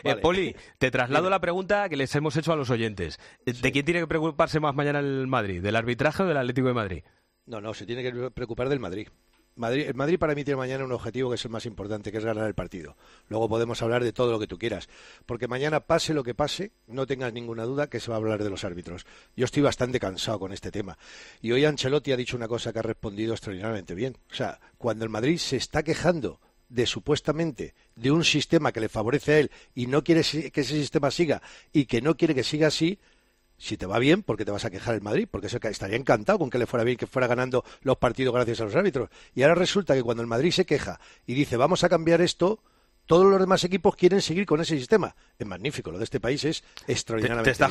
Vale. Poli, te traslado la pregunta que les hemos hecho a los oyentes. ¿De quién tiene que preocuparse más mañana el Madrid? ¿Del arbitraje o del Atlético de Madrid? No, se tiene que preocupar del Madrid. El Madrid para mí tiene mañana un objetivo que es el más importante, que es ganar el partido. Luego podemos hablar de todo lo que tú quieras, porque mañana pase lo que pase, no tengas ninguna duda que se va a hablar de los árbitros. Yo estoy bastante cansado con este tema. Y hoy Ancelotti ha dicho una cosa que ha respondido extraordinariamente bien. O sea, cuando el Madrid se está quejando de supuestamente de un sistema que le favorece a él y no quiere que ese sistema siga y que no quiere que siga así, si te va bien, ¿por qué te vas a quejar el Madrid? Porque eso estaría encantado con que le fuera bien, que fuera ganando los partidos gracias a los árbitros. Y ahora resulta que cuando el Madrid se queja y dice vamos a cambiar esto, todos los demás equipos quieren seguir con ese sistema. Es magnífico, lo de este país es extraordinariamente Te estás